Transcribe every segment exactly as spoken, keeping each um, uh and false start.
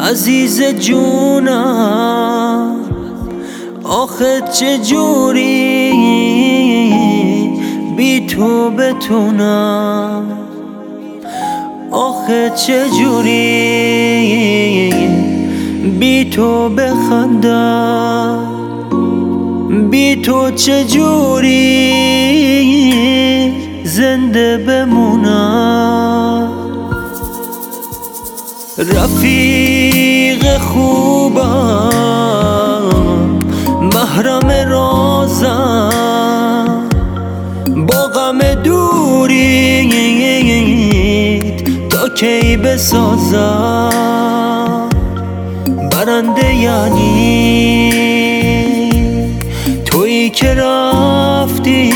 عزیز جونم، آخه چجوری بی تو بتونم، آخه چجوری بی تو بخندم، بی تو چجوری زنده بمونم. رفیق خوبم، محرم رازم، با غم دوریت تا کی بسازم. برنده یعنی تویی که رفتی،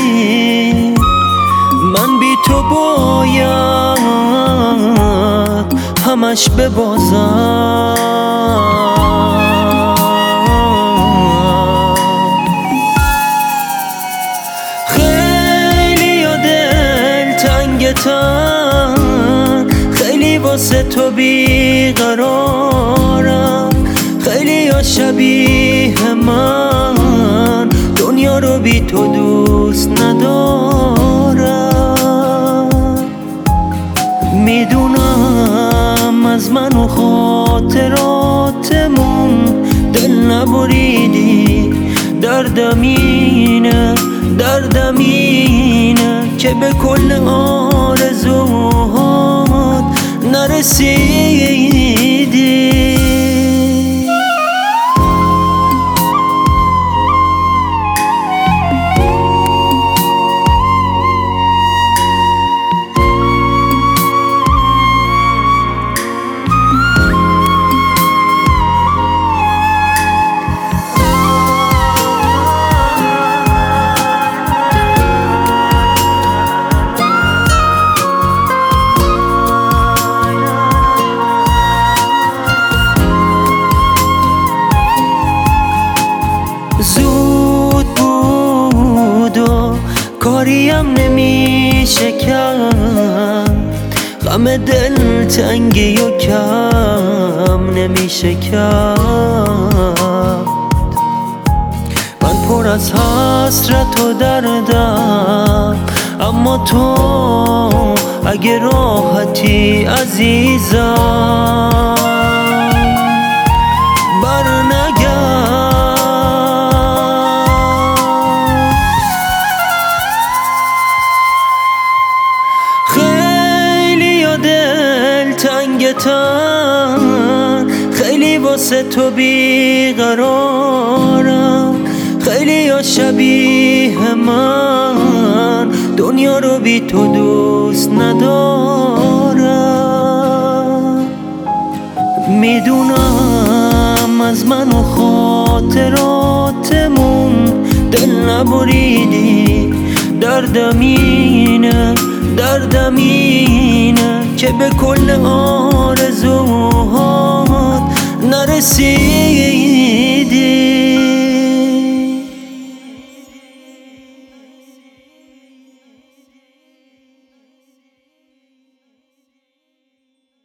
من بی تو باید همش ببازم. خیلی یا دل تنگتن، خیلی واسه تو بیقرارم، خیلی یا شبیه من دنیا رو بی تو دوست ندارم. میدونم از من و خاطراتمون دل نبریدی، دردم اینه، دردم اینه که به کل آرزوهات نرسیدی. زود بود و کاریم نمیشه کرد، غم دل تنگی و کم نمیشه کرد. من پر از حسرت و دردم، اما تو اگه راحتی عزیزم برنگرد. تنگتن، خیلی واسه تو بیقرارم، خیلی یا شبیه من دنیا رو بی تو دوست ندارم. میدونم از من و خاطراتمون دل نبریدی، دردم اینه، دردم اینه که به کل آرزوهات نرسیدی.